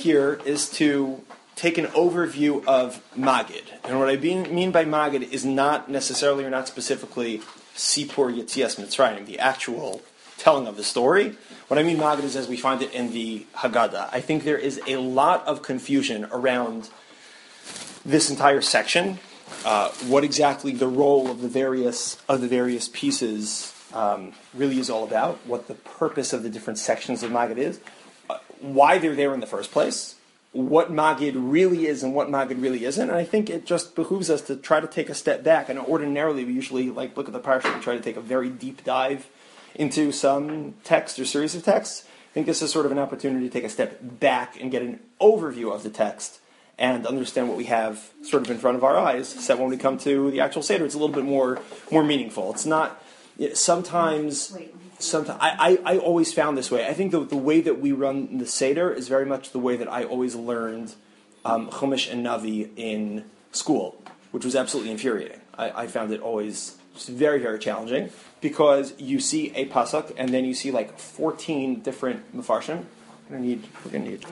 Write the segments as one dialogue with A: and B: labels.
A: here is to take an overview of Magid. And what I mean by Magid is not necessarily or not specifically Sipur Yetzias Mitzrayim, the actual telling of the story. What I mean Magid is as we find it in the Haggadah. I think there is a lot of confusion around this entire section. What exactly the role of the various pieces really is all about, what the purpose of the different sections of Magid is, why they're there in the first place, what Magid really is and what Magid really isn't. And I think it just behooves us to try to take a step back. And ordinarily we usually look at the parsha and try to take a very deep dive into some text or series of texts. I think this is sort of an opportunity to take a step back and get an overview of the text and understand what we have sort of in front of our eyes, so that when we come to the actual Seder, it's a little bit more meaningful. It's not, sometimes I always found this way. I think the way that we run the Seder is very much the way that I always learned Chumash and Navi in school, which was absolutely infuriating. I found it always very, very challenging, because you see a pasuk and then you see 14 different mefarshim. We're gonna need.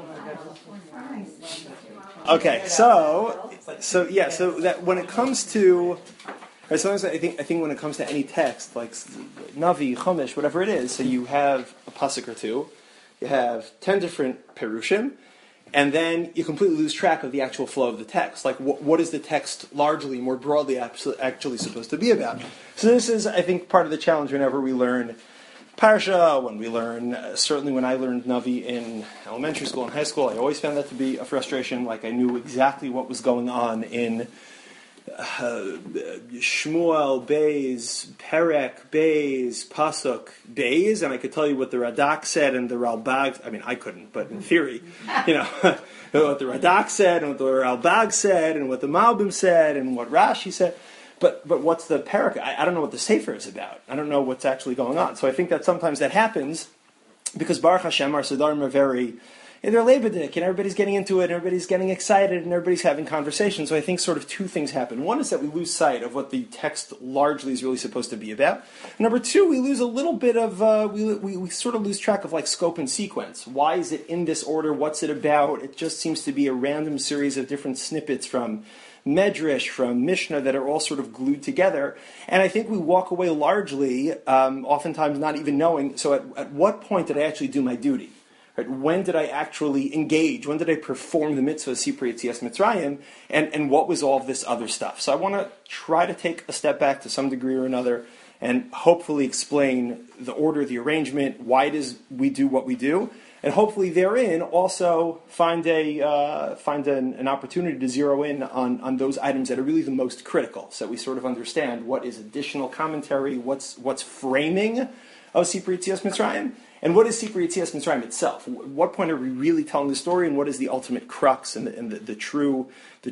A: Okay, so that when it comes to, sometimes I think when it comes to any text like Navi, Chumash, whatever it is, so you have a pasuk or two, you have 10 different perushim, and then you completely lose track of the actual flow of the text. Like, what is the text largely, more broadly, actually supposed to be about? So this is, I think, part of the challenge whenever we learn Parsha, when we learn, certainly when I learned Navi in elementary school and high school, I always found that to be a frustration. Like, I knew exactly what was going on in Shmuel, Beis, Perek, Beis, Pasuk, Beis, and I could tell you what the Radak said and the Ralbag. I mean, I couldn't, but in theory, what the Radak said and what the Ralbag said and what the Malbim said and what Rashi said. But what's the Perek? I don't know what the Sefer is about. I don't know what's actually going on. So I think that sometimes that happens because Baruch Hashem, our Siddharim are very, they're lebedik, and everybody's getting into it, and everybody's getting excited, and everybody's having conversations. So I think sort of two things happen. One is that we lose sight of what the text largely is really supposed to be about. Number two, we lose a little bit of, we sort of lose track of scope and sequence. Why is it in this order? What's it about? It just seems to be a random series of different snippets from Medrash, from Mishnah, that are all sort of glued together. And I think we walk away largely, oftentimes not even knowing, so at what point did I actually do my duty? Right? When did I actually engage? When did I perform the mitzvah of Sipur Yetzias Mitzrayim? And what was all of this other stuff? So I want to try to take a step back to some degree or another and hopefully explain the order, the arrangement, why it is we do what we do, and hopefully therein also find an opportunity to zero in on those items that are really the most critical, so that we sort of understand what is additional commentary, what's framing of Sipur Yetzias Mitzrayim, and what is Sipur Yetzias Mitzrayim itself. At what point are we really telling the story, and what is the ultimate crux and the true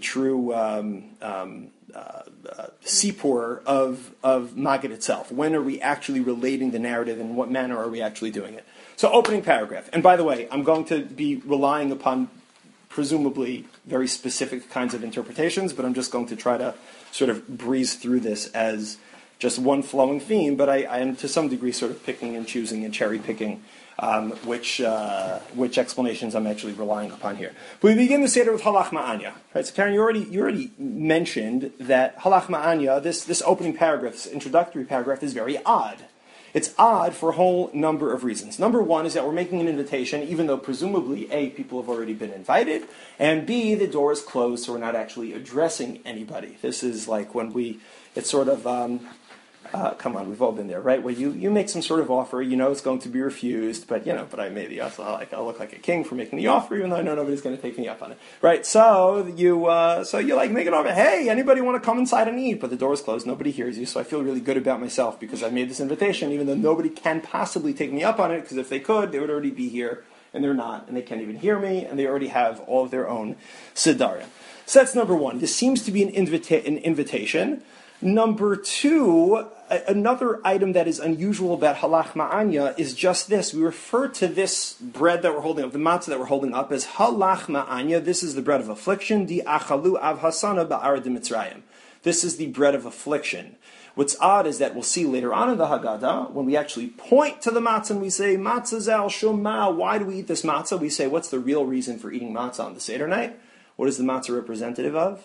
A: Sipur of Magid itself? When are we actually relating the narrative, and in what manner are we actually doing it? So, opening paragraph. And by the way, I'm going to be relying upon presumably very specific kinds of interpretations, but I'm just going to try to sort of breeze through this as just one flowing theme, but I am to some degree sort of picking and choosing and cherry picking which explanations I'm actually relying upon here. But we begin the Seder with Halach Ma'anya. Right? So Karen, you already mentioned that Halach Ma'anya, this opening paragraph, this introductory paragraph, is very odd. It's odd for a whole number of reasons. Number one is that we're making an invitation, even though presumably, A, people have already been invited, and B, the door is closed, so we're not actually addressing anybody. This is like when it's sort of, come on, we've all been there, right? Where you make some sort of offer, you know it's going to be refused, but I made the offer, I'll look like a king for making the offer, even though I know nobody's going to take me up on it, right? So you make an offer, hey, anybody want to come inside and eat? But the door is closed, nobody hears you, so I feel really good about myself because I made this invitation, even though nobody can possibly take me up on it, because if they could, they would already be here, and they're not, and they can't even hear me, and they already have all of their own Siddarim. So that's number one. This seems to be an invitation. Number two, another item that is unusual about Halach Ma'anya is just this. We refer to this bread that we're holding up, the matzah that we're holding up, as Halach Ma'anya. This is the bread of affliction. Di achalu av hasana ba'ara de Mitzrayim. This is the bread of affliction. What's odd is that we'll see later on in the Haggadah, when we actually point to the matzah and we say, matzah zal shumma, why do we eat this matzah? We say, what's the real reason for eating matzah on the Seder night? What is the matzah representative of?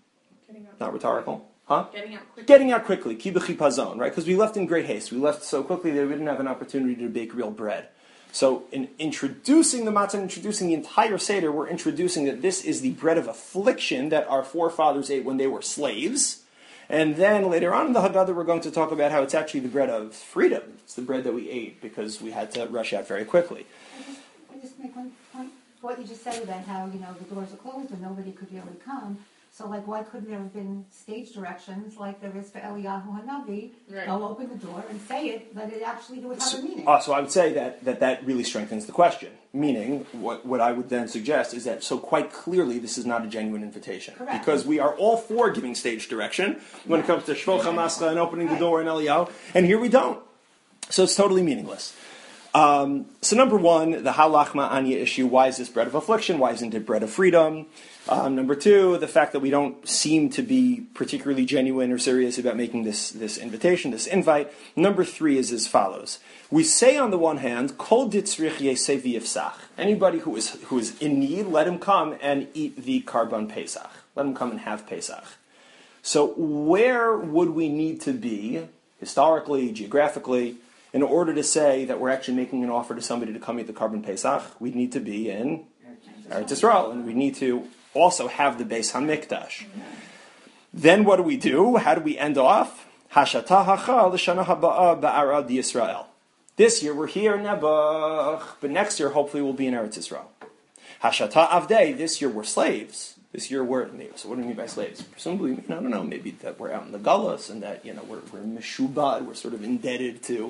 A: Not rhetorical. Huh? Getting out quickly. Ki b'chipazon, right? Because we left in great haste. We left so quickly that we didn't have an opportunity to bake real bread. So in introducing the matzah, introducing the entire Seder, we're introducing that this is the bread of affliction that our forefathers ate when they were slaves. And then later on in the Haggadah, we're going to talk about how it's actually the bread of freedom. It's the bread that we ate because we had to rush out very quickly.
B: I just make one point. What you just said about how, the doors are closed and nobody could really come. So, why couldn't there have been stage directions like there is for Eliyahu Hanavi? Right. Go open the door and say it, but it actually would have a meaning.
A: So I would say that really strengthens the question. Meaning, what I would then suggest is that so quite clearly this is not a genuine invitation.
B: Correct.
A: Because we are all for giving stage direction when it comes to Shvoch HaMascha and opening the door in Eliyahu, and here we don't. So it's totally meaningless. So number one, the halachma anya issue, why is this bread of affliction? Why isn't it bread of freedom? Number two, the fact that we don't seem to be particularly genuine or serious about making this invitation, this invite. Number three is as follows. We say on the one hand, Kol ditzrich yesei v'yifsach. Anybody who is in need, let him come and eat the Karban Pesach. Let him come and have Pesach. So where would we need to be, historically, geographically, in order to say that we're actually making an offer to somebody to come eat the Karban Pesach? We'd need to be in Eretz Yisrael, and we need to also have the Beis HaMikdash. Then what do? How do we end off? Hashata hachal l'shana haba'a ba'arad Yisrael. This year we're here in Nebuch, but next year hopefully we'll be in Eretz Yisrael. Hashata avdei. This year we're slaves. This year we're, so what do you mean by slaves? Presumably, I don't know, maybe that we're out in the Gullus and that, we're meshubad, we're sort of indebted to,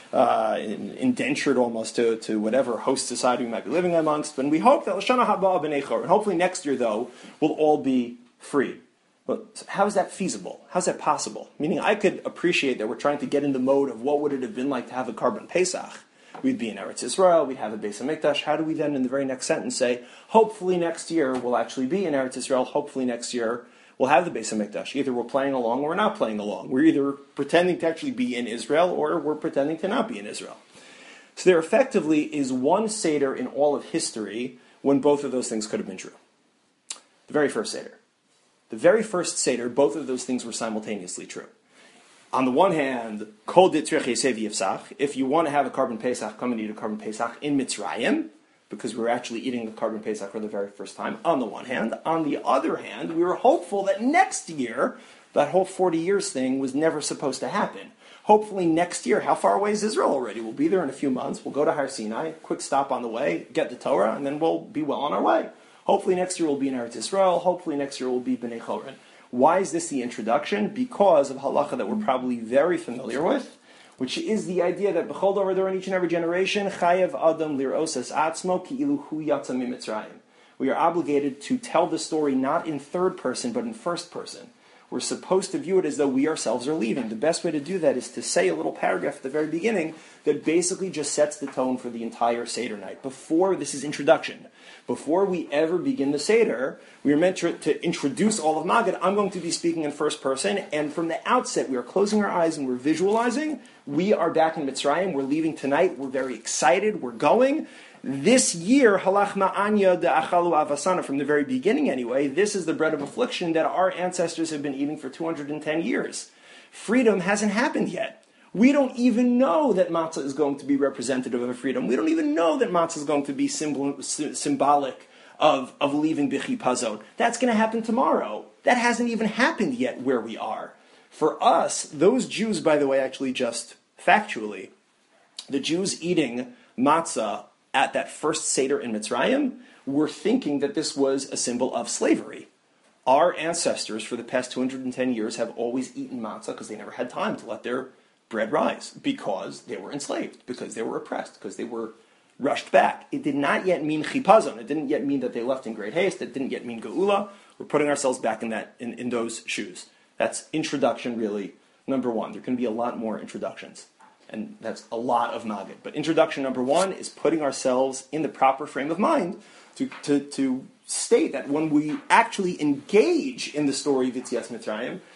A: indentured almost to whatever host society we might be living amongst. And we hope that L'shana haba b'nei chor, and hopefully next year, though, we'll all be free. But how is that feasible? How's that possible? Meaning I could appreciate that we're trying to get in the mode of what would it have been like to have a Karban Pesach. We'd be in Eretz Yisrael, we'd have a Beis HaMikdash. How do we then, in the very next sentence, say, hopefully next year we'll actually be in Eretz Yisrael, hopefully next year we'll have the Beis HaMikdash. Either we're playing along or we're not playing along. We're either pretending to actually be in Israel or we're pretending to not be in Israel. So there effectively is one Seder in all of history when both of those things could have been true. The very first Seder. The very first Seder, both of those things were simultaneously true. On the one hand, Kol ditzrich yesei v'yifsach. If you want to have a Karban Pesach, come and eat a Karban Pesach in Mitzrayim, because we're actually eating the Karban Pesach for the very first time, on the one hand. On the other hand, we were hopeful that next year, that whole 40 years thing was never supposed to happen. Hopefully next year, how far away is Israel already? We'll be there in a few months. We'll go to Har Sinai, quick stop on the way, get the Torah, and then we'll be well on our way. Hopefully next year we'll be in Eretz Yisrael. Hopefully next year we'll be B'nai Chorin. Why is this the introduction? Because of halacha that we're probably very familiar with, which is the idea that b'chol davar during each and every generation, chayev adam lir'os es atzmo ki'ilu hu yatsa miMitzrayim. We are obligated to tell the story not in third person, but in first person. We're supposed to view it as though we ourselves are leaving. The best way to do that is to say a little paragraph at the very beginning that basically just sets the tone for the entire Seder night. This is introduction. Before we ever begin the Seder, we are meant to introduce all of Maggid. I'm going to be speaking in first person, and from the outset, we are closing our eyes and we're visualizing. We are back in Mitzrayim. We're leaving tonight. We're very excited. We're going. This year, halach ma'anya de achalu avasana, from the very beginning anyway, this is the bread of affliction that our ancestors have been eating for 210 years. Freedom hasn't happened yet. We don't even know that matzah is going to be representative of a freedom. We don't even know that matzah is going to be symbolic of leaving b'chipazon. That's going to happen tomorrow. That hasn't even happened yet where we are. For us, those Jews, by the way, actually just factually, the Jews eating matzah at that first Seder in Mitzrayim were thinking that this was a symbol of slavery. Our ancestors for the past 210 years have always eaten matzah because they never had time to let their bread rise, because they were enslaved, because they were oppressed, because they were rushed back. It did not yet mean chipazon. It didn't yet mean that they left in great haste. It didn't yet mean geula. We're putting ourselves back in those shoes. That's introduction, really, number one. There can be a lot more introductions, and that's a lot of Maggid. But introduction number one is putting ourselves in the proper frame of mind to state that when we actually engage in the story of Yetzias Mitzrayim,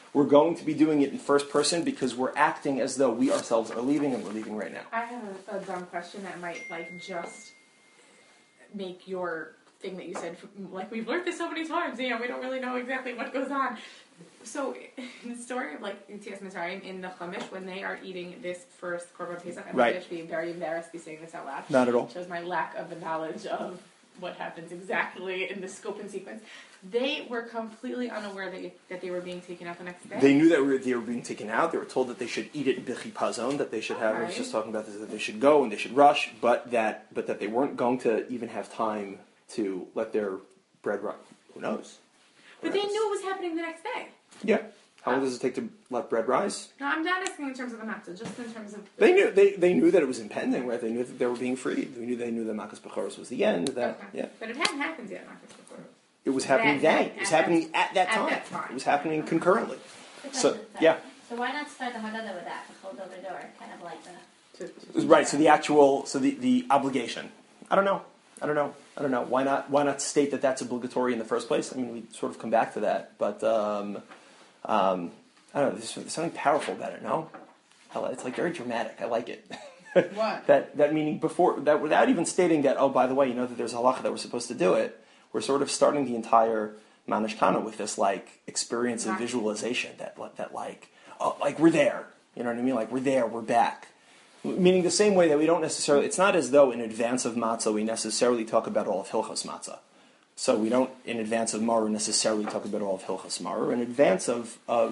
A: we're going to be doing it in first person because we're acting as though we ourselves are leaving, and we're leaving right now.
C: I have a dumb question that might just make your thing that you said, we've learned this so many times, we don't really know exactly what goes on. So, in the story of Yetzias Mitzrayim in the Chumash, when they are eating this first Korban Pesach, I'm going to be very embarrassed to be saying this out loud.
A: Not at all.
C: It shows my lack of the knowledge of what happens exactly in the scope and sequence. They were completely unaware that they were being taken out the next day.
A: They knew that they were being taken out. They were told that they should eat it b'chipazon, that they should have. I was just talking about this, that they should go and they should rush, but that they weren't going to even have time to let their bread rot. Who knows?
C: But they knew it was happening the next day.
A: Yeah. How long does it take to let bread rise?
C: No, I'm not asking in terms of the matzah, just in terms of...
A: They knew that it was impending, right? They knew that they were being freed. They knew that Makas Bechoros was the end. That,
C: okay.
A: Yeah.
C: But it hadn't happened yet, Makas Bechoros.
A: It was happening then. It was happening at that time. It was happening concurrently. So, yeah.
D: So why not start the Haggadah with that, the Chol Dover Dor, kind of like the...
A: Right, so the obligation. I don't know. Why not state that that's obligatory in the first place? I mean, we sort of come back to that, but I don't know. There's something powerful about it. No, it's very dramatic. I like it.
C: What?
A: that meaning before that, without even stating that. Oh, by the way, that there's a halacha that we're supposed to do it. We're sort of starting the entire Manish Kana with this experience and visualization that we're there. You know what I mean? We're there. We're back. Meaning the same way that we don't necessarily, it's not as though in advance of matzah we necessarily talk about all of Hilchos Matzah. So we don't, in advance of Maror, necessarily talk about all of Hilchos Maror. In advance of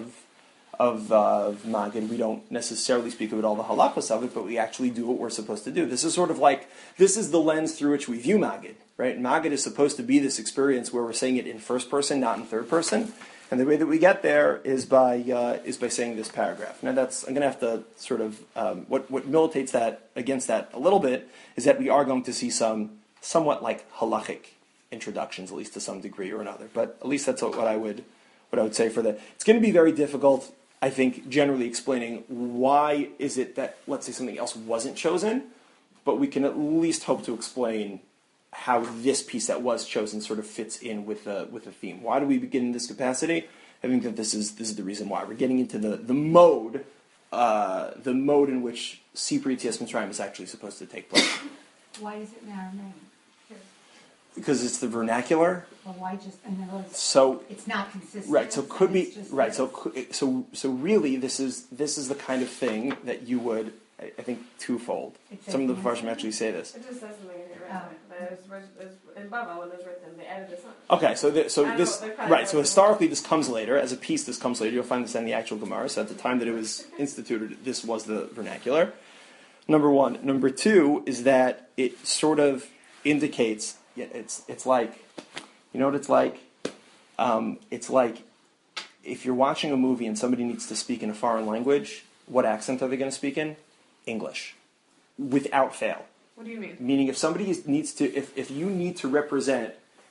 A: Magid, we don't necessarily speak about all the halachos of it, but we actually do what we're supposed to do. This is sort of this is the lens through which we view Magid, right? Magid is supposed to be this experience where we're saying it in first person, not in third person. And the way that we get there is by saying this paragraph. Now I'm going to have to sort of what militates against that a little bit is that we are going to see some somewhat halachic introductions, at least to some degree or another. But at least that's what I would say for that. It's going to be very difficult, I think, generally explaining why is it that, let's say, something else wasn't chosen, but we can at least hope to explain how this piece that was chosen sort of fits in with the theme. Why do we begin in this capacity? I think that this is the reason why. We're getting into the mode in which Sipri Yetzias Mitzrayim is actually supposed to take place.
B: Why is it in Aramaic?
A: Because it's the vernacular.
B: Well, why just
A: so
B: it's not consistent.
A: Right. So could be right. So really, this is the kind of thing that you would, I think, twofold. Some of the Farshim actually say this.
E: It just says something in your resume, but it was in Bava when it was written. They added this on.
A: Okay, so this right. So historically, this comes later as a piece. This comes later. You'll find this in the actual Gemara. So at the time that it was instituted, this was the vernacular. Number one. Number two is that it sort of indicates. Yeah, it's like, you know what it's like? It's like if you're watching a movie and somebody needs to speak in a foreign language, what accent are they going to speak in? English, without fail.
C: What do you mean?
A: Meaning, if somebody needs to, if you need to represent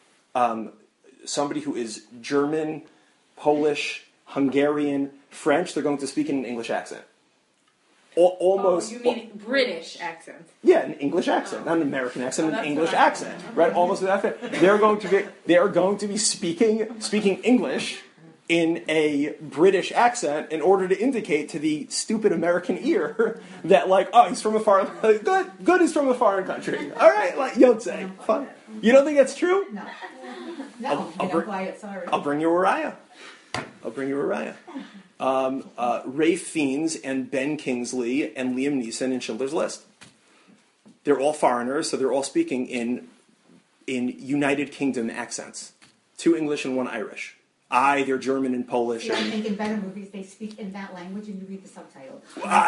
A: somebody who is German, Polish, Hungarian, French, they're going to speak in an English accent. Almost.
C: Oh, you mean British accent?
A: Yeah, an English accent, not an American accent, an English accent, right? Almost without fail. They're going to be speaking English in a British accent in order to indicate to the stupid American ear that, he's from a foreign, good is from a foreign country. All right, Yotze, fun. You don't think that's true?
B: No, sorry.
A: I'll bring you a raya. Rafe Fiennes and Ben Kingsley and Liam Neeson in Schindler's List. They're all foreigners, so they're all speaking in United Kingdom accents. 2 English and 1 Irish. They're German and Polish.
B: I think in better movies they speak in that language and you read the subtitle.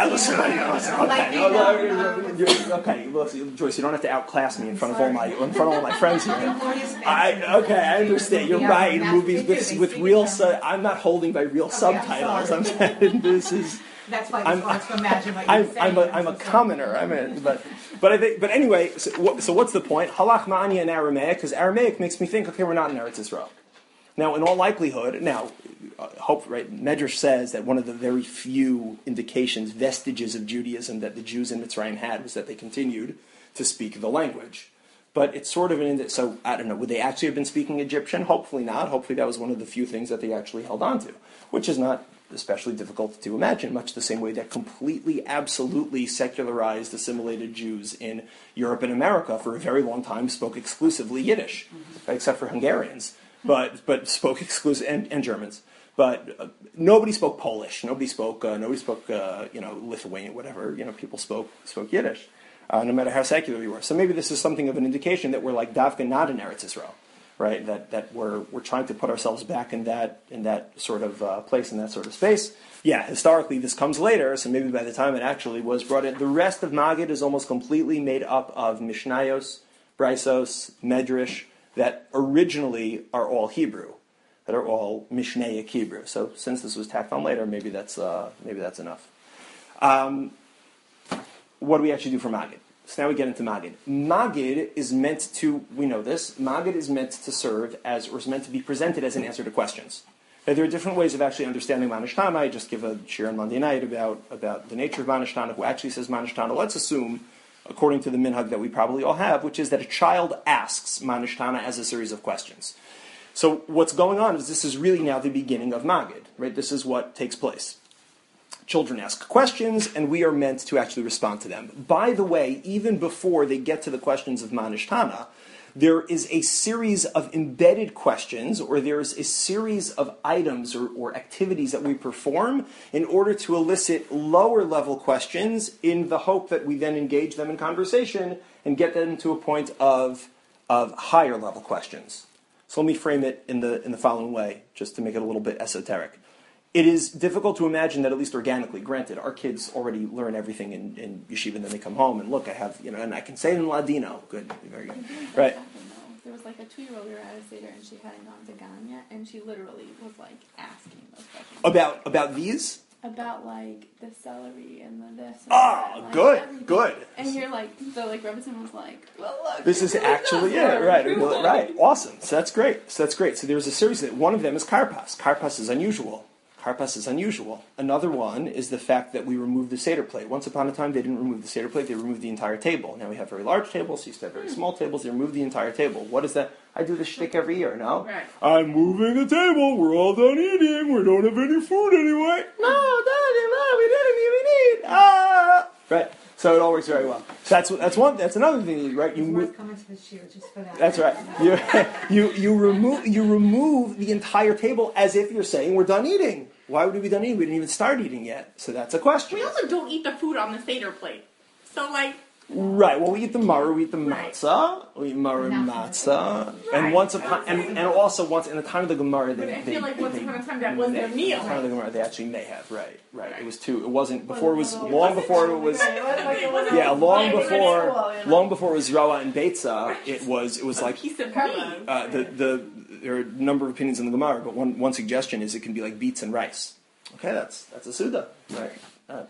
B: Listen, Joyce, you don't have to outclass me in front of all my friends here. I understand. You're right. Movies with real I'm not holding by real subtitles. I'm saying this is. That's why it's hard to imagine what you're saying.
A: I'm a commoner. But anyway. So what's the point? Halach ma'ani in Aramaic, because Aramaic makes me think. Okay, we're not in Eretz Yisrael. Now, in all likelihood, Medrash says that one of the very few indications, vestiges of Judaism that the Jews in Mitzrayim had was that they continued to speak the language. But it's sort of so I don't know, would they actually have been speaking Egyptian? Hopefully not. Hopefully that was one of the few things that they actually held on to, which is not especially difficult to imagine, much the same way that completely, absolutely secularized, assimilated Jews in Europe and America for a very long time spoke exclusively Yiddish, except for Hungarians, but spoke exclusively, and Germans. But nobody spoke Polish. Nobody spoke Lithuanian, whatever. People spoke Yiddish, no matter how secular we were. So maybe this is something of an indication that we're like Davka not in Eretz Yisrael, right? That we're trying to put ourselves back in that sort of place, in that sort of space. Yeah, historically this comes later, so maybe by the time it actually was brought in, the rest of Maggid is almost completely made up of Mishnayos, Brisos, Medrash, that originally are all Hebrew, that are all Mishnaic Hebrew. So since this was tacked on later, maybe that's enough. What do we actually do for Maggid? So now we get into Maggid. Maggid is meant to, we know this, Maggid is meant to serve as, or is meant to be presented as an answer to questions. Now, there are different ways of actually understanding Manish Tana. I just give a shir on Monday night about the nature of Manish Tana, who actually says Manish Tana. Let's assume, according to the minhag that we probably all have, which is that a child asks Manish Tana as a series of questions. So what's going on is this is really now the beginning of Maggid, right? This is what takes place. Children ask questions, and we are meant to actually respond to them. By the way, even before they get to the questions of Manish Tana, there is a series of embedded questions, or there's a series of items or activities that we perform in order to elicit lower-level questions in the hope that we then engage them in conversation and get them to a point of higher-level questions. So let me frame it in the following way, just to make it a little bit esoteric. It is difficult to imagine that, at least organically, granted, our kids already learn everything in yeshiva, and then they come home and look, I have, and I can say it in Ladino. Good, very good. Right.
C: There was like a 2-year-old we were at a Seder, and she hadn't gone to Gan yet, and she literally was like asking those questions.
A: About these?
C: About like the celery and the this. And
A: Oh,
C: that, like,
A: good,
C: everything.
A: good.
C: And you're like, so like Rebbetzin was like, well, look.
A: This is actually, right, awesome. So that's great. So there's a series that one of them is karpas. Karpas is unusual. Another one is the fact that we remove the Seder plate. Once upon a time, they didn't remove the Seder plate, they removed the entire table. Now we have very large tables, used to have very small tables, they removed the entire table. What is that? I do this shtick every year, no?
C: Right.
A: I'm moving the table, we're all done eating, we don't have any food anyway. No, Daddy, we didn't even eat. Right. So it all works very well. So that's another thing, right? You move.
B: Coming to this year just for that.
A: That's right. You remove the entire table as if you're saying we're done eating. Why would we be done eating? We didn't even start eating yet. So that's a question.
C: We also don't eat the food on the Seder plate. So like.
A: Right. Well, we eat the maror, we eat the matzah, we eat maror and matzah, and once upon and also once in the time of the Gemara,
C: But I feel like once upon a time that was their meal.
A: In the time of the Gemara, they actually may have. Right. It was two. It wasn't before. It was long before it was. Yeah, long before it was Rawa and Beitza. It was like
C: piece of meat.
A: There are a number of opinions in the Gemara, but one suggestion is it can be like beets and rice. Okay, that's a Suda, right?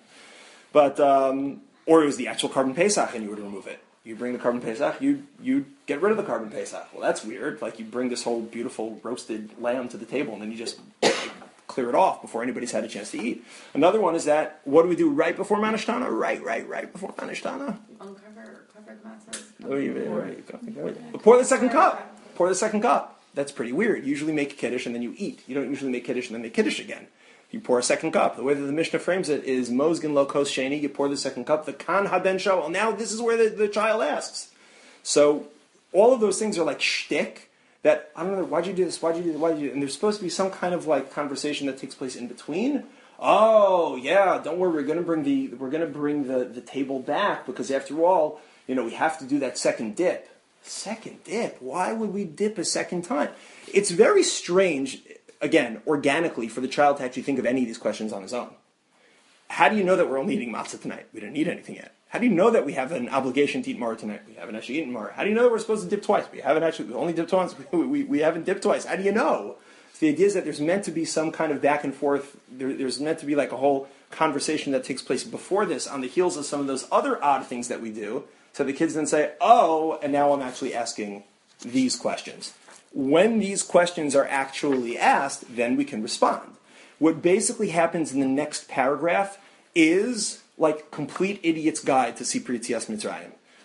A: Or it was the actual Carbon Pesach and you would remove it. You bring the Carbon Pesach, you get rid of the Carbon Pesach. Well, that's weird. Like you bring this whole beautiful roasted lamb to the table and then you just clear it off before anybody's had a chance to eat. Another one is that, what do we do right before Manish Tana? Right before Manish Tana.
C: Uncover the matzahs.
A: Right. Pour the second cup. That's pretty weird. You usually make Kiddush and then you eat. You don't usually make Kiddush and then make Kiddush again. You pour a second cup. The way that the Mishnah frames it is Mozgin lo kos sheni. You pour the second cup. The kan haben shah. Well, now this is where the child asks. So all of those things are like shtick. That I don't know. Why'd you do this? Why'd you do that? Why'd you do that? And there's supposed to be some kind of like conversation that takes place in between. Oh yeah, don't worry. We're going to bring the table back because after all, we have to do that second dip. Second dip. Why would we dip a second time? It's very strange. Again, organically, for the child to actually think of any of these questions on his own. How do you know that we're only eating matzah tonight? We didn't eat anything yet. How do you know that we have an obligation to eat maror tonight? We haven't actually eaten maror. How do you know that we're supposed to dip twice? We only dipped once. We haven't dipped twice. How do you know? So the idea is that there's meant to be some kind of back and forth. There's meant to be like a whole conversation that takes place before this on the heels of some of those other odd things that we do. So the kids then say, oh, and now I'm actually asking these questions. When these questions are actually asked, then we can respond. What basically happens in the next paragraph is like complete idiot's guide to Sipri Yetzias Mitzrayim.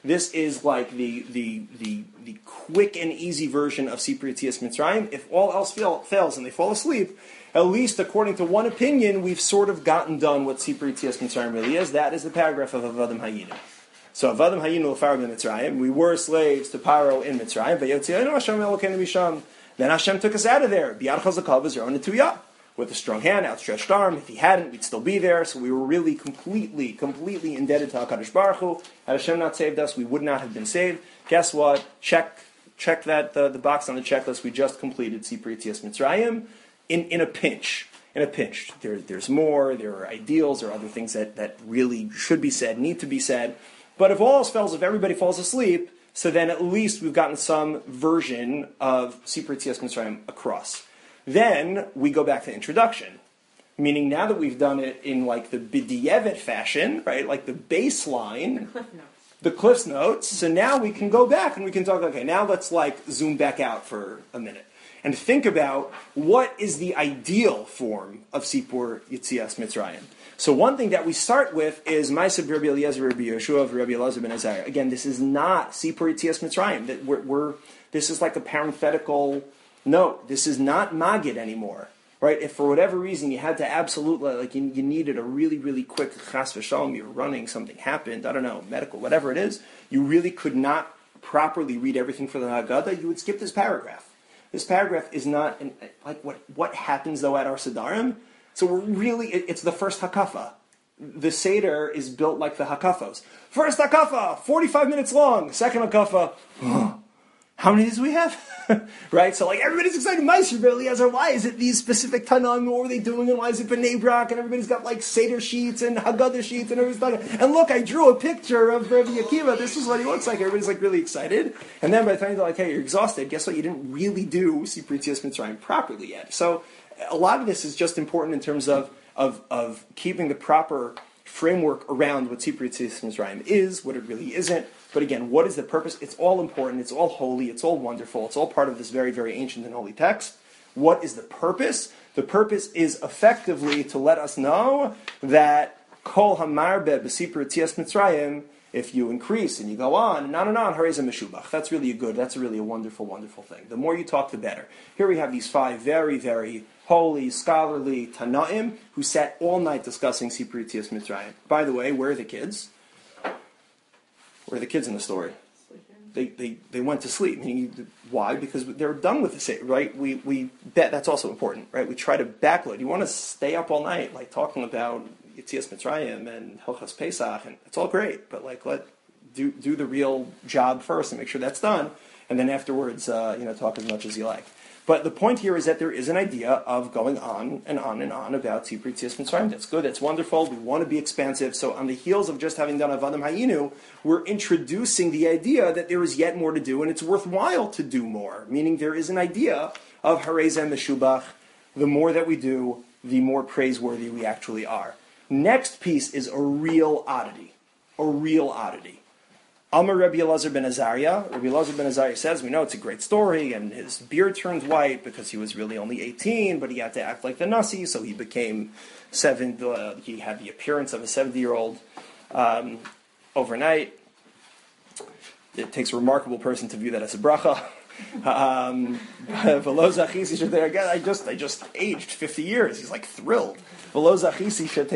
A: This is like the quick and easy version of Sipur Yetzias Mitzrayim. If all else fails and they fall asleep, at least according to one opinion, we've sort of gotten done what Sipur Yetzias Mitzrayim really is. That is the paragraph of Avadim Hayinu. So Avadim Hayinu l'Pharaoh b'Mitzrayim. We were slaves to Paro in Mitzrayim. V'yotzienu Hashem Elokeinu misham. Then Hashem took us out of there. Biyad chazakav v'zerah netuyah. With a strong hand, outstretched arm. If he hadn't, we'd still be there. So we were really completely indebted to HaKadosh Baruch Hu. Had Hashem not saved us, we would not have been saved. Guess what? Check that the box on the checklist. We just completed Sipur Yetzias Mitzrayim in a pinch. In a pinch. There's more. There are ideals. There are other things that really should be said, need to be said. But if all else fails, if everybody falls asleep, so then at least we've gotten some version of Sipur Yetzias Mitzrayim across. Then we go back to introduction, meaning now that we've done it in like the b'di'evet fashion, right, like the baseline, the Cliff Notes. So now we can go back and we can talk. Okay, now let's like zoom back out for a minute and think about what is the ideal form of Sipur Yetzias Mitzrayim. So one thing that we start with is Ma'aseh Rabbi Eliezer, Rabbi Yeshua, Rabbi Elazar ben Azariah. Again, this is not Sipur Yetzias Mitzrayim. That this is like a parenthetical. No, this is not Magid anymore, right? If for whatever reason you had to absolutely, like you needed a really, really quick chas v'shalom, you're running, something happened, I don't know, medical, whatever it is, you really could not properly read everything for the Haggadah, you would skip this paragraph. This paragraph is not, like what happens though at our Siddharim? So it's the first Hakafa. The Seder is built like the Hakafos. First Hakafa, 45 minutes long. Second Hakafa, how many do we have? Right? So like everybody's excited. Ma'aseh Rabbi Eliezer, why is it these specific Tanaim? What were they doing? And why is it B'nai Brak? And everybody's got like Seder sheets and Haggadah sheets and everybody's talking. And look, I drew a picture of Rabbi Akiva. This is what he looks like. Everybody's like really excited. And then by the time they're like, hey, you're exhausted. Guess what? You didn't really do Sipur Yetzias Mitzrayim properly yet. So a lot of this is just important in terms of keeping the proper framework around what Sipur Yetzias Mitzrayim is, what it really isn't. But again, what is the purpose? It's all important, it's all holy, it's all wonderful, it's all part of this very, very ancient and holy text. What is the purpose? The purpose is effectively to let us know that Kol Hamarbe B'Sipur Yetzias Mitzrayim, if you increase and you go on and on, Harei Zeh Meshubach. That's really a wonderful, wonderful thing. The more you talk, the better. Here we have these 5 very, very holy, scholarly Tanaim who sat all night discussing Sipur Yetzias Mitzrayim. By the way, where are the kids? Where are the kids in the story? They went to sleep. Meaning, why? Because they're done with the Seder, right? We bet that's also important, right? We try to backload. You want to stay up all night, like talking about Yetzias Mitzrayim and Hilchos Pesach, and it's all great, but like do the real job first and make sure that's done, and then afterwards, talk as much as you like. But the point here is that there is an idea of going on and on and on about Sipur Yetzias Mitzrayim. That's good, that's wonderful, we want to be expansive. So on the heels of just having done Avadim Hayinu, we're introducing the idea that there is yet more to do, and it's worthwhile to do more. Meaning there is an idea of Harei Zeh Meshubach. The more that we do, the more praiseworthy we actually are. Next piece is a real oddity. Amar Rabbi Elazar ben Azariah. Rabbi Elazar ben Azariah says, we know it's a great story, and his beard turned white because he was really only 18, but he had to act like the Nasi, so he became he had the appearance of a 70-year-old overnight. It takes a remarkable person to view that as a bracha. I just aged 50 years. He's like thrilled. He said,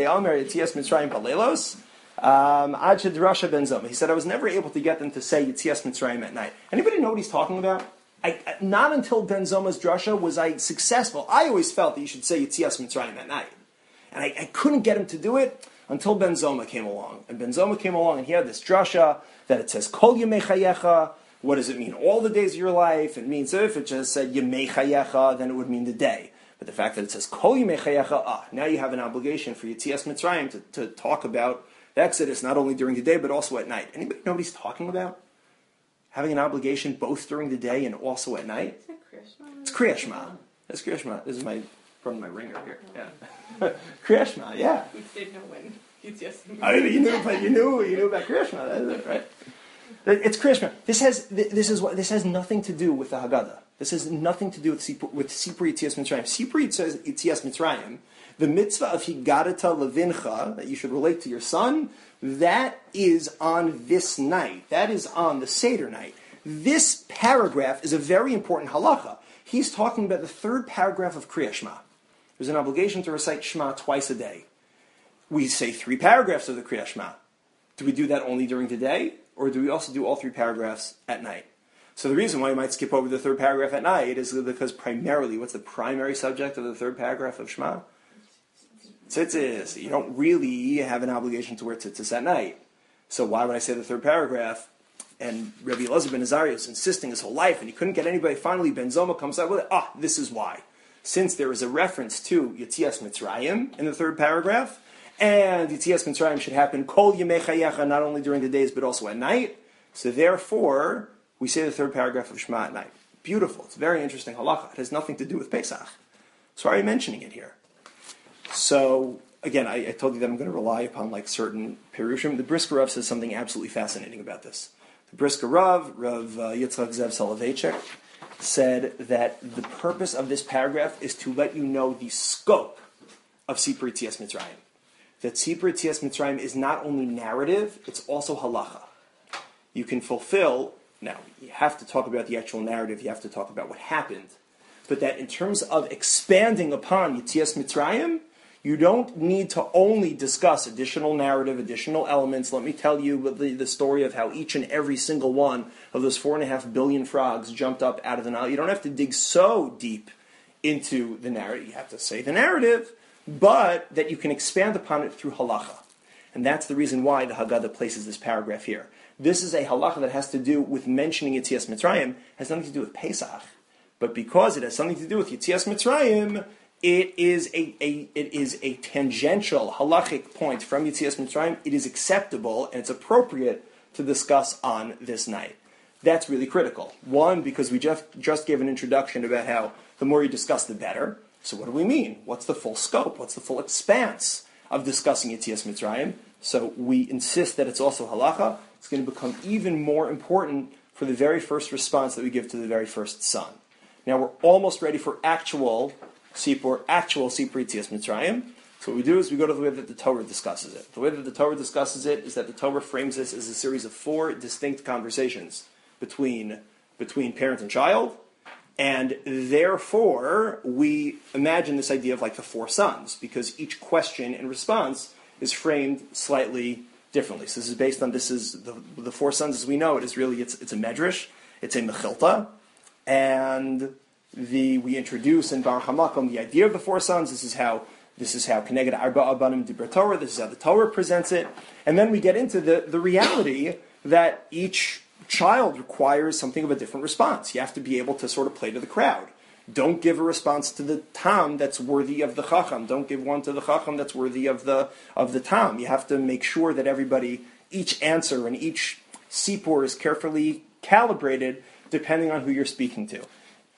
A: I was never able to get them to say Yetzias Mitzrayim at night. Anybody know what he's talking about? Not until Ben Zoma's drasha was I successful. I always felt that you should say Yetzias Mitzrayim at night. And I couldn't get him to do it until Ben Zoma came along. And Ben Zoma came along and he had this drasha that it says Kol Yemei Chayecha. What does it mean? All the days of your life. It means if it just said Yemei Chayecha, then it would mean the day. But the fact that it says Kol Yemei Chayecha, now you have an obligation for Yetzias Mitzrayim to talk about the Exodus not only during the day but also at night. Anybody know what he's talking about? Having an obligation both during the day and also at night? It's Kriya Shema. It's Kriya Shema. This is from my ringer here. Yeah. Kriya Shema, yeah.
C: We did know when Yetzias.
A: You knew about Kriya Shema, right? It's Kriya Shema. This has nothing to do with the Haggadah. This has nothing to do with Sipur Yitzias Mitzrayim. Sipur Yitzias Mitzrayim, the mitzvah of Higadata Levincha, that you should relate to your son, that is on this night. That is on the Seder night. This paragraph is a very important halacha. He's talking about the third paragraph of Kriya Shema. There's an obligation to recite Shema twice a day. We say 3 paragraphs of the Kriya Shema. Do we do that only during the day, or do we also do all 3 paragraphs at night? So the reason why you might skip over the 3rd paragraph at night is because primarily, what's the primary subject of the 3rd paragraph of Shema? Tzitzis. You don't really have an obligation to wear tzitzis at night. So why would I say the 3rd paragraph? And Rabbi Elazar ben Azariah is insisting his whole life, and he couldn't get anybody. Finally, Ben Zoma comes out with it. This is why. Since there is a reference to Yitzias Mitzrayim in the 3rd paragraph, and Yitzias Mitzrayim should happen Kol Yemei Chayecha, not only during the days but also at night. So therefore, we say the 3rd paragraph of Shema at night. Beautiful. It's a very interesting halacha. It has nothing to do with Pesach. So why are you mentioning it here? So, again, I told you that I'm going to rely upon certain Pirushim. The Brisker Rav says something absolutely fascinating about this. The Brisker Rav Yitzchak Zev Soloveitchik, said that the purpose of this paragraph is to let you know the scope of Sipur Yitzias Mitzrayim. That Sipur Yitzias Mitzrayim is not only narrative, it's also halacha. You can fulfill, now, you have to talk about the actual narrative, you have to talk about what happened, but that in terms of expanding upon Yitzias Mitzrayim, you don't need to only discuss additional narrative, additional elements. Let me tell you the story of how each and every single one of those 4.5 billion frogs jumped up out of the Nile. You don't have to dig so deep into the narrative. You have to say the narrative, but that you can expand upon it through halacha. And that's the reason why the Haggadah places this paragraph here. This is a halacha that has to do with mentioning Yitzias Mitzrayim, has nothing to do with Pesach. But because it has something to do with Yitzias Mitzrayim, it is a tangential halachic point from Yitzias Mitzrayim. It is acceptable and it's appropriate to discuss on this night. That's really critical. One, because we just gave an introduction about how the more you discuss, the better. So what do we mean? What's the full scope? What's the full expanse of discussing Yitzias Mitzrayim? So we insist that it's also halacha. It's going to become even more important for the very first response that we give to the very first son. Now we're almost ready for actual Sipur Yitzias Mitzrayim. So what we do is we go to the way that the Torah discusses it. The way that the Torah discusses it is that the Torah frames this as a series of 4 distinct conversations between parent and child, and therefore we imagine this idea of the 4 sons, because each question and response is framed slightly differently. So this is based on the 4 sons as we know it is really it's a medrash, it's a mechilta, and we introduce in Baruch HaMakom the idea of the 4 sons. This is how Keneged Arba Abanim Dibra Torah. This is how the Torah presents it, and then we get into the reality that each child requires something of a different response. You have to be able to sort of play to the crowd. Don't give a response to the tam that's worthy of the chacham. Don't give one to the chacham that's worthy of the tam. You have to make sure that each answer and each sipur is carefully calibrated depending on who you're speaking to.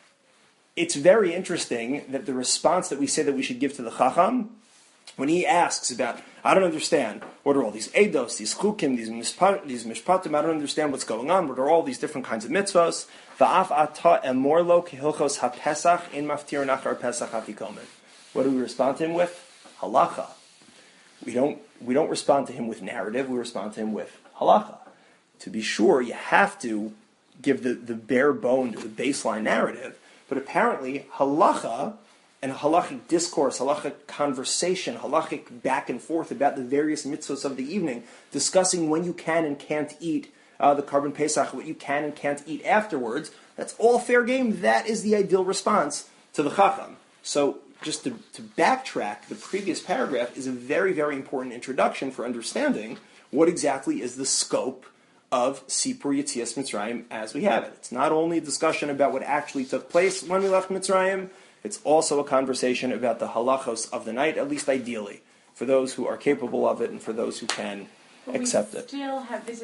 A: It's very interesting that the response that we say that we should give to the chacham, when he asks about, I don't understand, what are all these eidos, these chukim, these mishpatim, I don't understand what's going on, what are all these different kinds of mitzvahs, va'af ata emorlo kehilchos hapesach in maftir nachar pesach afikomen. What do we respond to him with? Halacha. We don't respond to him with narrative, we respond to him with halacha. To be sure, you have to give the bare bone to the baseline narrative, but apparently halacha and halachic discourse, halachic conversation, halachic back and forth about the various mitzvahs of the evening, discussing when you can and can't eat the Karban Pesach, what you can and can't eat afterwards, that's all fair game. That is the ideal response to the chacham. So just to backtrack, the previous paragraph is a very, very important introduction for understanding what exactly is the scope of Sipur Yitzias Mitzrayim as we have it. It's not only a discussion about what actually took place when we left Mitzrayim, it's also a conversation about the halachos of the night, at least ideally, for those who are capable of it and for those who can accept it.
E: This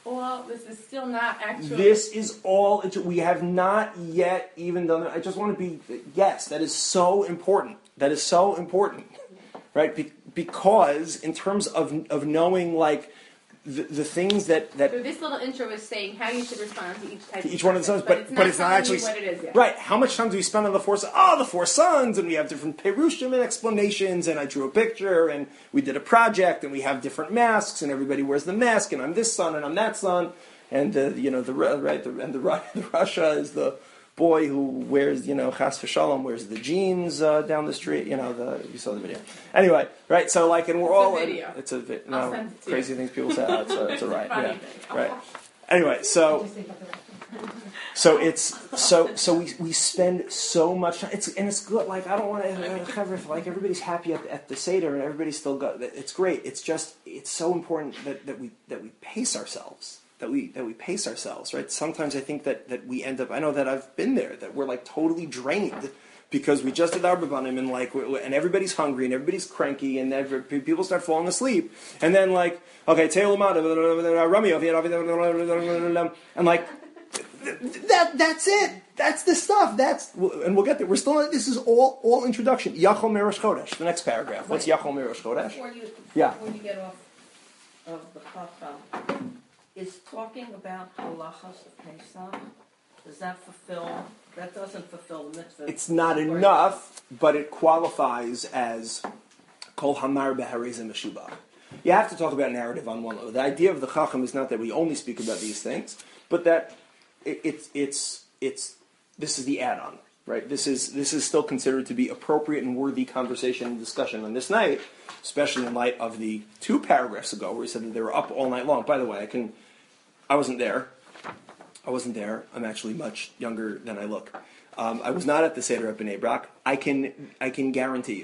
E: is still not actual.
A: This is all, we have not yet even done it. I just want to be, yes, that is so important. That is so important, right? Because in terms of knowing, the things that
C: So this little intro is saying how you should respond to each type
A: to each one of the sons,
C: but
A: it's not actually
C: what it is yet.
A: Right. How much time do we spend on the four? The four sons, and we have different perushim and explanations. And I drew a picture, and we did a project, and we have different masks, and everybody wears the mask, and I'm this son, and I'm that son, and the Russia is the boy who wears, chas v'shalom, wears the jeans down the street. You saw the video. Anyway, right? So and we're all
C: video.
A: It's a video.
C: I'll send it to
A: Crazy
C: you.
A: things people say. It's a right.
C: Funny
A: Yeah.
C: thing.
A: Right. Anyway, so we spend so much time. It's good. I don't want to everybody's happy at the seder and everybody's still got. It's great. It's so important that we pace ourselves. That we pace ourselves, right? Sometimes I think that we end up. I know that I've been there. That we're totally drained because we just did Arba Banim and everybody's hungry and everybody's cranky and people start falling asleep and then okay, and that's it. That's the stuff. And we'll get there. We're still. This is all introduction. Yachol Merosh Chodesh. The next paragraph. What's Yachol Merosh Chodesh?
F: Before you get off of the Chacham, is talking about halachas of Pesach, does that fulfill? That doesn't fulfill the mitzvah.
A: It's not enough, but it qualifies as kol hamar beharezim meshubah. You have to talk about narrative on one level. The idea of the Chacham is not that we only speak about these things, but that it's this is the add-on, right? This is still considered to be appropriate and worthy conversation and discussion on this night, especially in light of the 2 paragraphs ago where he said that they were up all night long. By the way, I wasn't there. I'm actually much younger than I look. I was not at the Seder at Bnei Brak. I can guarantee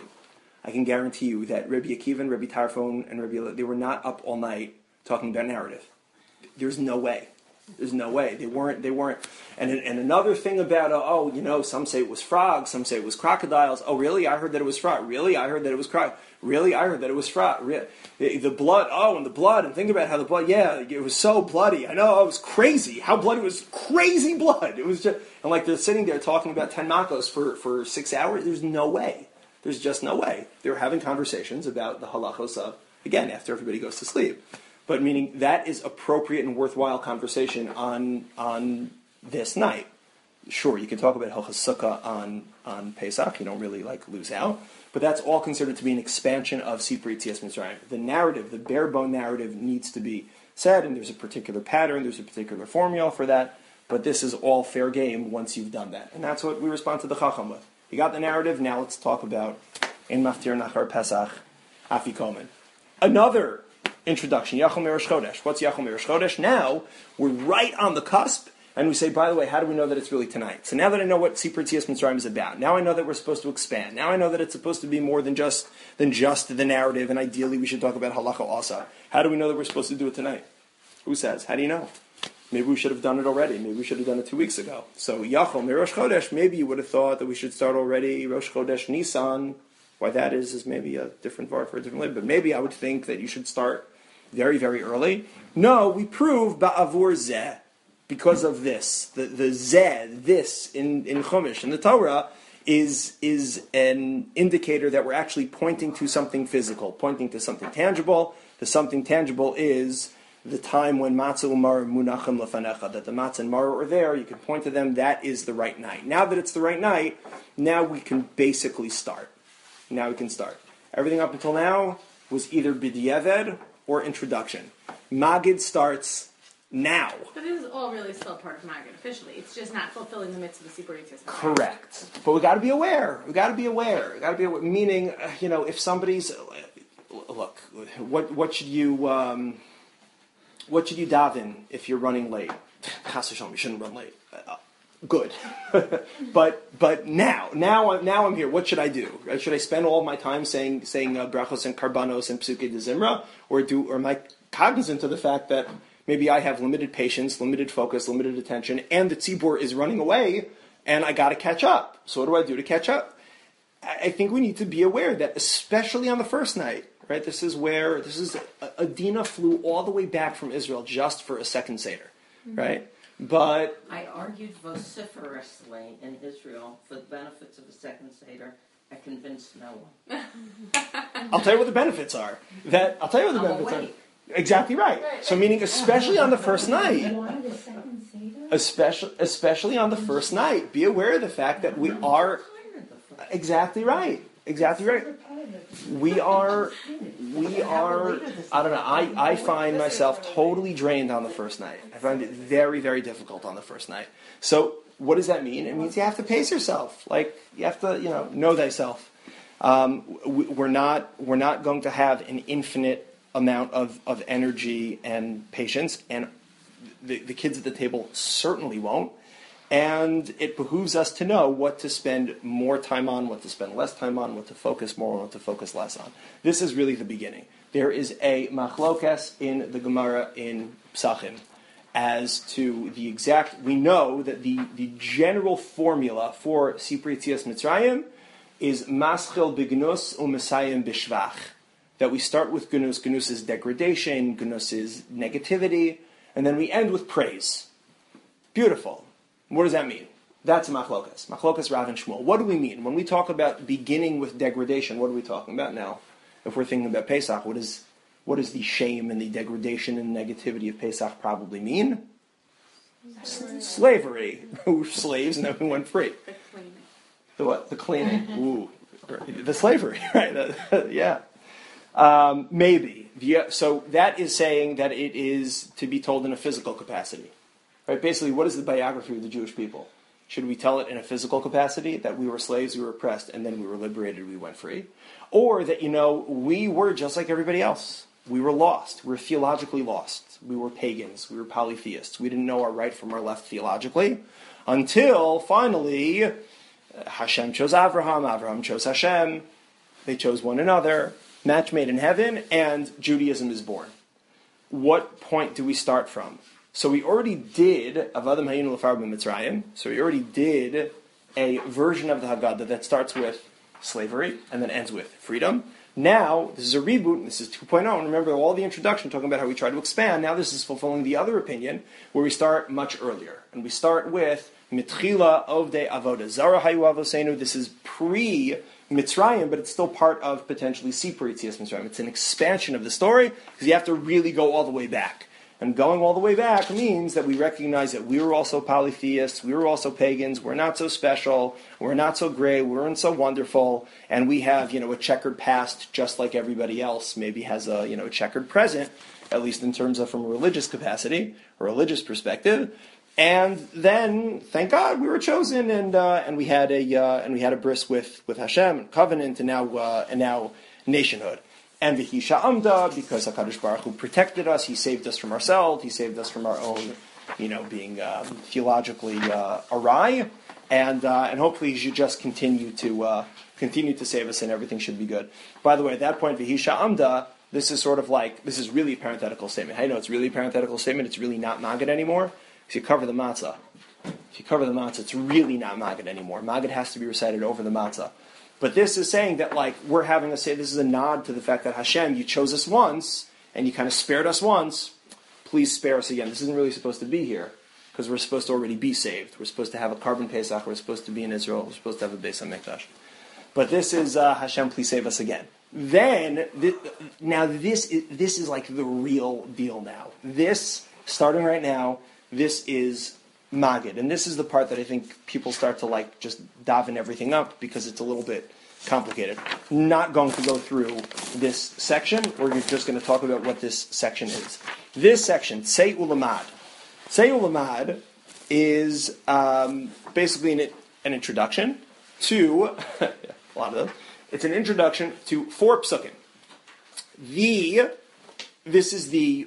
A: you that Rabbi Akiva and Rabbi Tarfon and Rabbi they were not up all night talking about narrative. There's no way. They weren't. And another thing about some say it was frogs, some say it was crocodiles. Oh, really? I heard that it was frog. Really? I heard that it was crocodile. Really? I heard that it was frog. The blood. Oh, and the blood. And think about how the blood. Yeah, it was so bloody. I know. It was crazy. How bloody it was. Crazy blood. It was just and they're sitting there talking about 10 makos for 6 hours. There's no way. There's just no way. They were having conversations about the halachos of after everybody goes to sleep. But meaning that is appropriate and worthwhile conversation on this night. Sure, you can talk about Hilchos Sukkah on Pesach. You don't really lose out. But that's all considered to be an expansion of Sipur Yetzias Mitzrayim. The narrative, the bare bone narrative, needs to be said, and there's a particular pattern, there's a particular formula for that. But this is all fair game once you've done that, and that's what we respond to the Chacham with. You got the narrative. Now let's talk about Ein Maftir Nachar Pesach Afikomen. Another introduction, Yachol Merosh Chodesh. What's Yachol Merosh Chodesh? Now, we're right on the cusp, and we say, by the way, how do we know that it's really tonight? So now that I know what Sipur Yetzias Mitzrayim is about, now I know that we're supposed to expand. Now I know that it's supposed to be more than just the narrative, and ideally we should talk about Halacha also. How do we know that we're supposed to do it tonight? Who says? How do you know? Maybe we should have done it already. Maybe we should have done it 2 weeks ago. So Yachol Merosh Chodesh, maybe you would have thought that we should start already Rosh Chodesh Nisan. Why that is maybe a different var for a different label. But maybe I would think that you should start very, very early. No, we prove ba'avur zeh because of this. The zeh, this in Chumash, in the Torah, is an indicator that we're actually pointing to something physical, pointing to something tangible. The something tangible is the time when matzah umar munachim lefanecha, that the matzah and maror are there. You can point to them. That is the right night. Now that it's the right night, now we can basically start. Now we can start. Everything up until now was either b'diavad or introduction. Magid starts now.
C: But this is all really still part of Magid officially. It's just not fulfilling the mitzvah of Sipur Yetzias.
A: Correct. But we got to be aware. Meaning, if somebody's look, what should you daven if you're running late? Chas v'shalom, you shouldn't run late. Good, but now I'm here. What should I do? Should I spend all my time saying brachos and karbanos and psukei de zimra, or am I cognizant of the fact that maybe I have limited patience, limited focus, limited attention, and the tzibur is running away, and I got to catch up. So what do I do to catch up? I think we need to be aware that, especially on the first night, right? Adina flew all the way back from Israel just for a second Seder, right? But
F: I argued vociferously in Israel for the benefits of a second Seder. I convinced no one.
A: I'll tell you what the benefits are. Exactly right. So meaning especially on the first night.
B: Why the second Seder?
A: Especially on the first night. Be aware of the fact that we are exactly right. Exactly right. We are I don't know, I find myself todally drained on the first night. I find it very, very difficult on the first night. So what does that mean? It means you have to pace yourself. Like you have to, know thyself. We're not going to have an infinite amount of energy and patience, and the kids at the table certainly won't. And it behooves us to know what to spend more time on, what to spend less time on, what to focus more on, what to focus less on. This is really the beginning. There is a machlokas in the Gemara in Psachim as to the exact. We know that the general formula for Sipur Yetzias Mitzrayim is maschil b'gnus u'mesayim b'shvach. That we start with gnus. Gnus is degradation, gnus is negativity, and then we end with praise. Beautiful. What does that mean? That's a machlokas. Machlokas Rav and Shmuel. What do we mean? When we talk about beginning with degradation, what are we talking about now? If we're thinking about Pesach, what does the shame and the degradation and negativity of Pesach probably mean? Slavery. We were slaves and then we went free.
C: The cleaning.
A: The what? The cleaning. Ooh. The slavery, right? Yeah. Maybe. So that is saying that it is to be told in a physical capacity. Right? Basically, what is the biography of the Jewish people? Should we tell it in a physical capacity, that we were slaves, we were oppressed, and then we were liberated, we went free? Or that, we were just like everybody else. We were lost. We were theologically lost. We were pagans. We were polytheists. We didn't know our right from our left theologically until, finally, Hashem chose Avraham, Avraham chose Hashem, they chose one another, match made in heaven, and Judaism is born. What point do we start from? So we already did Avadim Hayinu L'Far B'Mitzrayim. So we already did a version of the Haggadah that starts with slavery and then ends with freedom. Now, this is a reboot, this is 2.0, and remember all the introduction talking about how we try to expand. Now this is fulfilling the other opinion, where we start much earlier. And we start with Mitchila Ovdei Avodah Zara Hayu Avosenu. This is pre-Mitzrayim, but it's still part of potentially Sipur Yetzias Mitzrayim. It's an expansion of the story, because you have to really go all the way back. And going all the way back means that we recognize that we were also polytheists, we were also pagans, we're not so special, we're not so great, we weren't so wonderful, and we have, a checkered past just like everybody else maybe has a checkered present, at least in terms of from a religious capacity, a religious perspective. And then, thank God, we were chosen, and we had a bris with Hashem, and covenant, and now nationhood. And V'hisha Amda, because HaKadosh Baruch Hu protected us, He saved us from ourselves, He saved us from our own, being theologically awry, and hopefully He should just continue to save us, and everything should be good. By the way, at that point, V'hisha Amda, this is really a parenthetical statement. How do you know it's really a parenthetical statement? It's really not Maggid anymore. If you cover the matzah, it's really not Maggid anymore. Maggid has to be recited over the matzah. But this is saying that, we're having to say, this is a nod to the fact that Hashem, you chose us once, and you kind of spared us once, please spare us again. This isn't really supposed to be here, because we're supposed to already be saved. We're supposed to have a Karban Pesach, we're supposed to be in Israel, we're supposed to have a Beis HaMikdash. But this is, Hashem, please save us again. Then, this is like the real deal now. This, starting right now, this is Maggid. And this is the part that I think people start to just daven everything up, because it's a little bit complicated. Not going to go through this section. We're just going to talk about what this section is. This section, Tzei Ulamad. Tzei Ulamad is basically an introduction to, a lot of them, it's an introduction to 4 psukim. This is the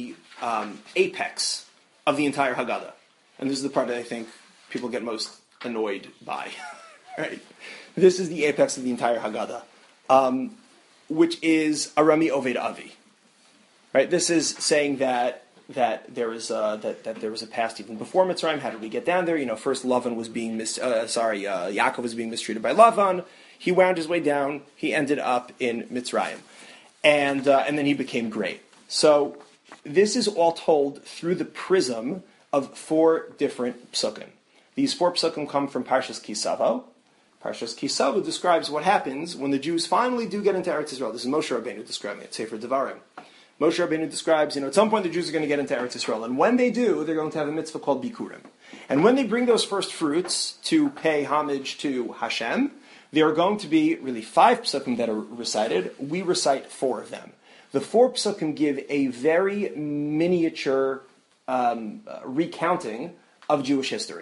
A: apex of the entire Haggadah. And this is the part that I think people get most annoyed by. Right? This is the apex of the entire Haggadah, which is Arami Oved Avi. Right? This is saying that there was a past even before Mitzrayim. How did we get down there? First Lavan was being Yaakov was being mistreated by Lavan. He wound his way down. He ended up in Mitzrayim, and then he became great. So this is all told through the prism of 4 different psukim. These 4 psukim come from Parshas Kisavo. Parshas Kisavo describes what happens when the Jews finally do get into Eretz Yisrael. This is Moshe Rabbeinu describing it, Sefer Devarim. Moshe Rabbeinu describes, at some point the Jews are going to get into Eretz Yisrael, and when they do, they're going to have a mitzvah called Bikurim. And when they bring those first fruits to pay homage to Hashem, there are going to be really 5 psukim that are recited. We recite 4 of them. The 4 psukim give a very miniature recounting of Jewish history.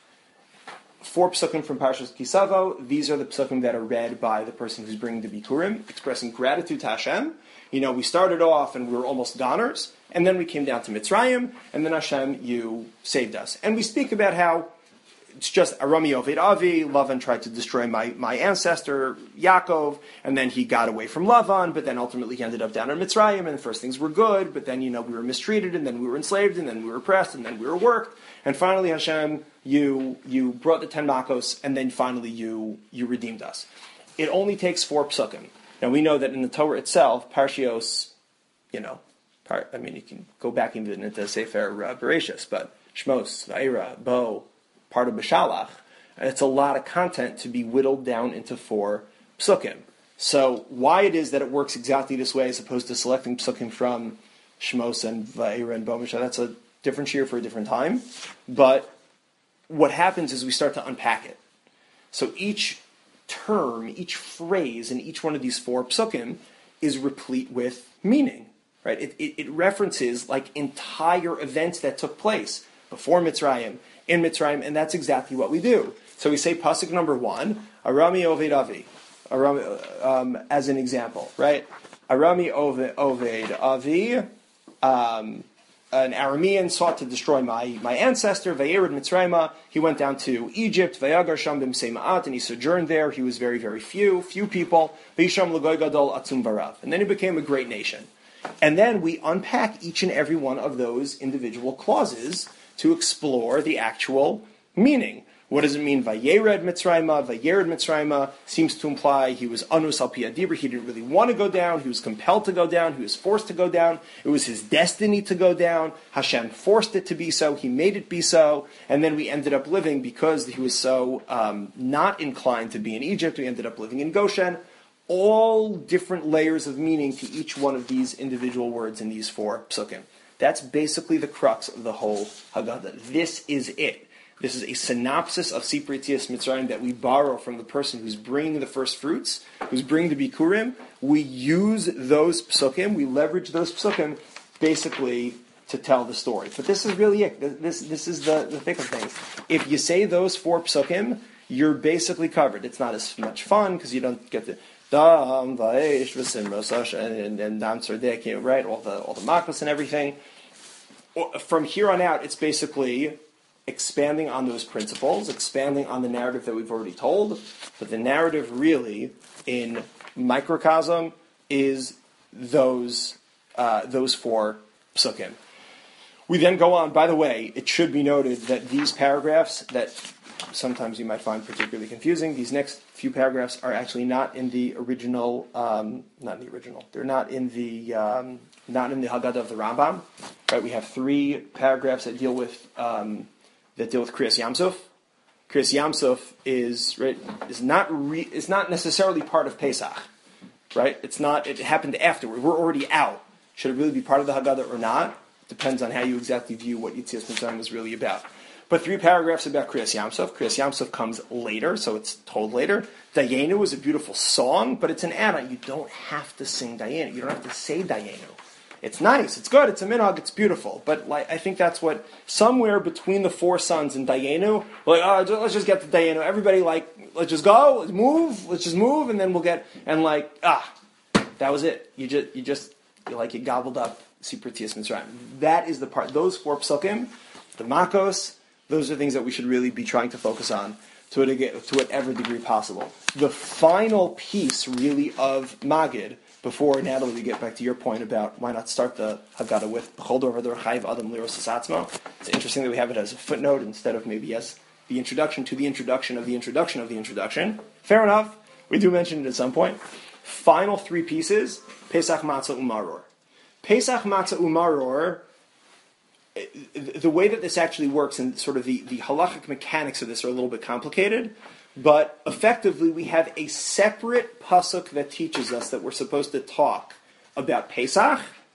A: 4 psukim from Parshas Kisavo. These are the psukim that are read by the person who's bringing the Bikurim, expressing gratitude to Hashem. We started off and we were almost goners, and then we came down to Mitzrayim, and then Hashem, you saved us. And we speak about how it's just Arami Oved Avi, Lavan tried to destroy my ancestor, Yaakov, and then he got away from Lavan, but then ultimately he ended up down in Mitzrayim, and first things were good, but then, we were mistreated, and then we were enslaved, and then we were oppressed, and then we were worked, and finally Hashem, you brought the 10 Makos, and then finally you redeemed us. It only takes 4 psukim. Now we know that in the Torah itself, Parshios, you can go back even into Sefer Bereshis, but Shmos, Va'era, Bo, part of B'Shalach, it's a lot of content to be whittled down into 4 psukim. So why it is that it works exactly this way as opposed to selecting psukim from Shmos and Va'era and Bo, that's a different shiur for a different time. But what happens is we start to unpack it. So each term, each phrase in each one of these 4 psukim is replete with meaning, right? It references entire events that took place before Mitzrayim, in Mitzrayim, and that's exactly what we do. So we say pasuk number 1, Arami Oved Avi, as an example, right? Arami Oved Avi, an Aramean sought to destroy my ancestor, Vayered Mitzrayim. He went down to Egypt, Vayagar Sham B'msei Ma'at, and he sojourned there. He was very, very few people. Vayisham L'goy Gadol Atzum Barav. And then he became a great nation. And then we unpack each and every one of those individual clauses to explore the actual meaning. What does it mean, Vayered Mitzrayim? Vayered Mitzrayim seems to imply he was Anus al Pi Adibur. He didn't really want to go down. He was compelled to go down. He was forced to go down. It was his destiny to go down. Hashem forced it to be so. He made it be so. And then we ended up living, because he was so not inclined to be in Egypt, we ended up living in Goshen. All different layers of meaning to each one of these individual words in these 4 psukim. That's basically the crux of the whole Haggadah. This is it. This is a synopsis of Sipur Yetzias Mitzrayim that we borrow from the person who's bringing the first fruits, who's bringing the Bikurim. We use those psukim, we leverage those psukim basically to tell the story. But this is really it. This is the thick of things. If you say those 4 psukim, you're basically covered. It's not as much fun because you don't get the Dam, Vaesh, V'Simros, and Dam Tzardek, right? All the makos and everything. From here on out, it's basically expanding on those principles, expanding on the narrative that we've already told, but the narrative really, in microcosm, is those 4 psukim. We then go on. By the way, it should be noted that these paragraphs that sometimes you might find particularly confusing, these next few paragraphs are actually not in the original. They're not in the Haggadah of the Rambam. Right? We have 3 paragraphs that deal with Kriyas Yamsuf. Kriyas Yamsuf is not necessarily part of Pesach, right? It's not. It happened afterward. We're already out. Should it really be part of the Haggadah or not? Depends on how you exactly view what Yetzias Mitzrayim was really about. But 3 paragraphs about Kriyas Yamsuf. Kriyas Yamsuf comes later, so it's told later. Dayenu is a beautiful song, but it's an add-on. You don't have to sing Dayenu. You don't have to say Dayenu. It's nice, it's good, it's a minhag, it's beautiful. But I think that's what, somewhere between the 4 sons and Dayenu, let's just get to Dayenu. Everybody let's just go, let's just move, and then we'll get, and that was it. You gobbled up Sipur Yetzias Mitzrayim. That is the part, those 4 psukim, the makos, those are things that we should really be trying to focus on to whatever degree possible. The final piece, really, of Magid, before, Natalie, we get back to your point about why not start the Haggadah with B'chol Dor V'dor Chayiv Adam Liros Atzmo. It's interesting that we have it as a footnote instead of maybe as the introduction to the introduction of the introduction of the introduction. Fair enough. We do mention it at some point. Final 3 pieces, Pesach, Matzah, Umaror. Pesach, Matzah, Umaror, the way that this actually works and sort of the halachic mechanics of this are a little bit complicated. But effectively, we have a separate pasuk that teaches us that we're supposed to talk about Pesach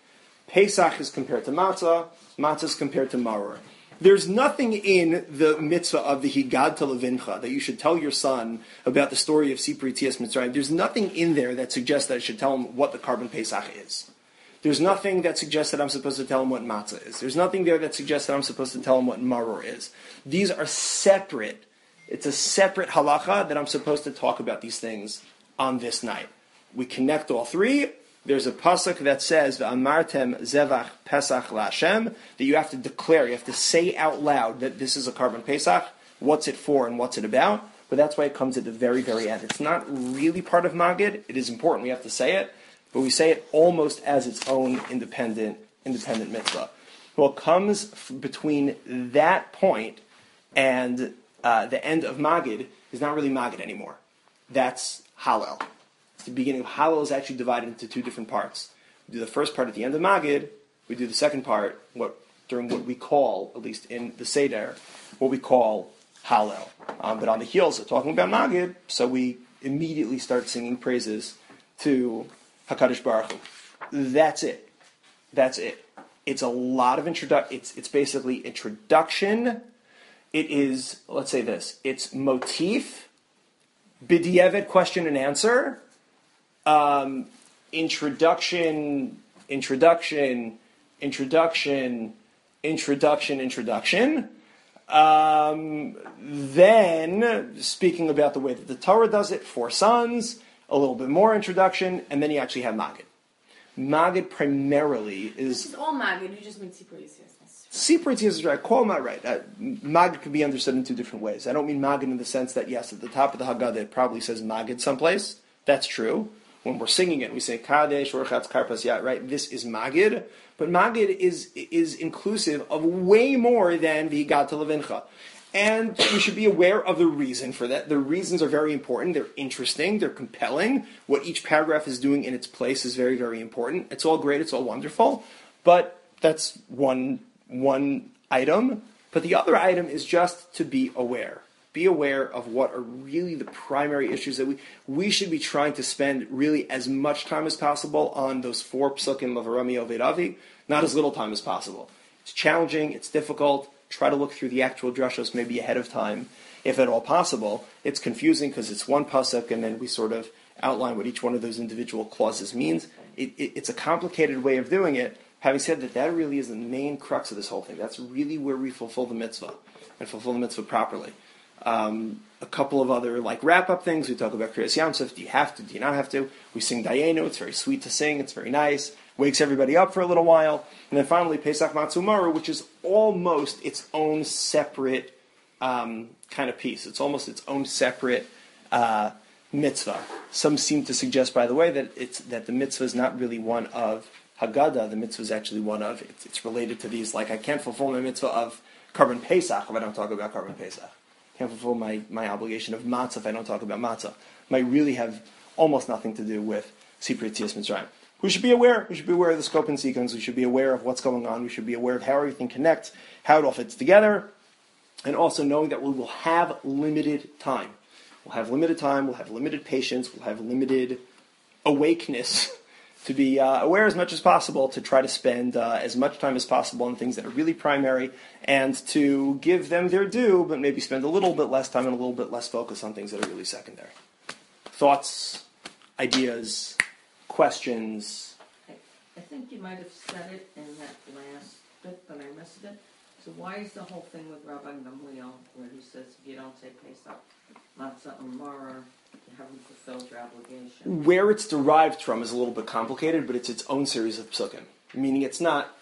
A: Pesach is compared to matzah. Matzah is compared to maror. There's nothing in the mitzvah of the Higad to Levincha that you should tell your son about the story of Sipri Tzias Mitzrayim. There's nothing in there that suggests that I should tell him what the Karban Pesach is. There's nothing that suggests that I'm supposed to tell him what matzah is. There's nothing there that suggests that I'm supposed to tell him what maror is. These are separate. It's a separate halacha that I'm supposed to talk about these things on this night. We connect all three. There's a pasuk that says, "V'amartem zevach Pesach laHashem," that you have to declare, you have to say out loud that this is a Karban Pesach, what's it for and what's it about. But that's why it comes at the very, very end. It's not really part of Magid. It is important. We have to say it, but we say it almost as its own independent mitzvah. What comes between that point and the end of Magid is not really Magid anymore. That's Hallel. The beginning of Hallel is actually divided into two different parts. We do the first part at the end of Magid. We do the second part during what we call, at least in the Seder, what we call Hallel. But on the heels of talking about Magid, so we immediately start singing praises to HaKadosh Baruch Hu. That's it. It's a lot of introduction. It's basically introduction. It is, let's say this, it's motif, b'diavad, question and answer, introduction, then speaking about the way that the Torah does it, 4 sons, a little bit more introduction, and then you actually have Magid. Magid primarily is...
C: It's all Magid, you just mean Sipri Tzias.
A: Sipri Tzias is right. Call my right. Magid can be understood in two different ways. I don't mean Magid in the sense that, yes, at the top of the Haggadah it probably says Magid someplace. That's true. When we're singing it, we say Kadesh, Orchatz, Karpas, Yat, right? This is Magid. But Magid is inclusive of way more than V'higat to Levincha. And we should be aware of the reason for that. The reasons are very important. They're interesting. They're compelling. What each paragraph is doing in its place is very, very important. It's all great. It's all wonderful. But that's one item. But the other item is just to be aware. Be aware of what are really the primary issues that we should be trying to spend really as much time as possible on those 4 psukim of Arami Oved Avi, not as little time as possible. It's challenging, it's difficult. Try to look through the actual drashos maybe ahead of time, if at all possible. It's confusing because it's one pasuk and then we sort of outline what each one of those individual clauses means. It's a complicated way of doing it. Having said that really is the main crux of this whole thing. That's really where we fulfill the mitzvah, and fulfill the mitzvah properly. A couple of other wrap-up things. We talk about Kriyas Yamsuf. Do you have to? Do you not have to? We sing Dayenu. It's very sweet to sing. It's very nice. Wakes everybody up for a little while. And then finally, Pesach Matzu Maror, which is almost its own separate kind of piece. It's almost its own separate mitzvah. Some seem to suggest, by the way, that the mitzvah is not really one of Haggadah. The mitzvah is actually one of, it's related to these, I can't fulfill my mitzvah of Karban Pesach if I don't talk about Karban Pesach. Can't fulfill my obligation of matzah if I don't talk about matzah. Might really have almost nothing to do with Sipri Tzias Mitzrayim. We should be aware. We should be aware of the scope and sequence. We should be aware of what's going on. We should be aware of how everything connects, how it all fits together, and also knowing that we will have limited time. We'll have limited time. We'll have limited patience. We'll have limited awakeness to be aware as much as possible, to try to spend as much time as possible on things that are really primary, and to give them their due, but maybe spend a little bit less time and a little bit less focus on things that are really secondary. Thoughts, ideas, questions?
F: I think you might have said it in that last bit, but I missed it. So why is the whole thing with Rabbi Gamliel, where he says if you don't say Pesach, Matzah, and Maror, you haven't fulfilled your obligation?
A: Where it's derived from is a little bit complicated, but it's its own series of psukim. Meaning it's not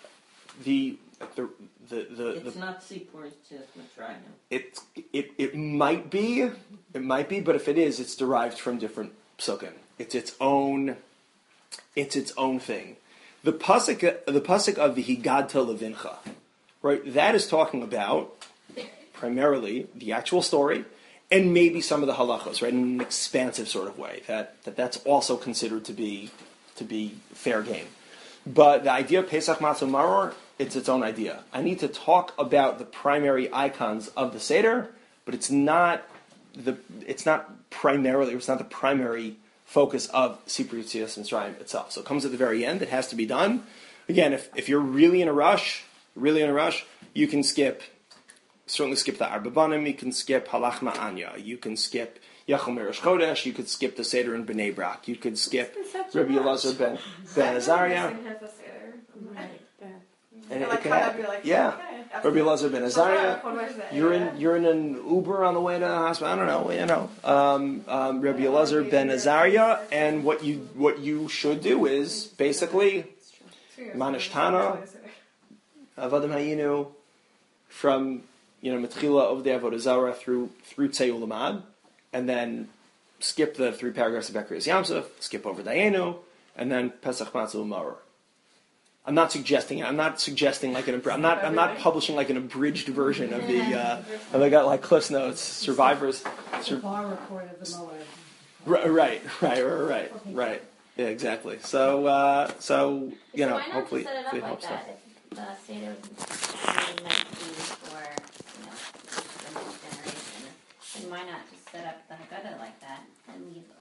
F: it's not Sipur Tzias Mitzrayim.
A: It might be, but if it is, it's derived from different psukim. It's its own thing. The pasuk of the Higad to Levincha, right? That is talking about primarily the actual story, and maybe some of the halachos, right, in an expansive sort of way. That's also considered to be fair game. But the idea of Pesach Matzah Maror, it's its own idea. I need to talk about the primary icons of the Seder, but it's not the primary focus of Sipri Tzias Mitzrayim itself. So it comes at the very end. It has to be done. again, if you're really in a rush, you can certainly skip the Arba Banim, you can skip Halachma Anya, you can skip Yachal Mirish Chodesh, you could skip the Seder in Bnei Brak, you could skip Rabbi Elazar ben Azariah. And
E: Like, how be like,
A: yeah,
E: okay,
A: Rabbi Elazar ben Azariah. You're in an Uber on the way to the hospital. I don't know, Rabbi Elazar ben Azariah, and what you should do is basically Manishtana, Avadim Hayinu, from Metchila of the Avodah Zarah through Tzei Ulamad, and then skip the 3 paragraphs of Bekriyas Yamsuf, skip over Dayenu, and then Pesach Matzah Umaror. I'm not suggesting I'm not publishing like an abridged version of the. And I got like Cliff's Notes, Survivors.
B: Bar report of the Moed.
A: Right. Yeah, exactly. So hopefully
D: why not just set it up
A: it
D: like
A: helps
D: that?
A: them.
D: If the Seder was meant to be for the next generation, then why not just set up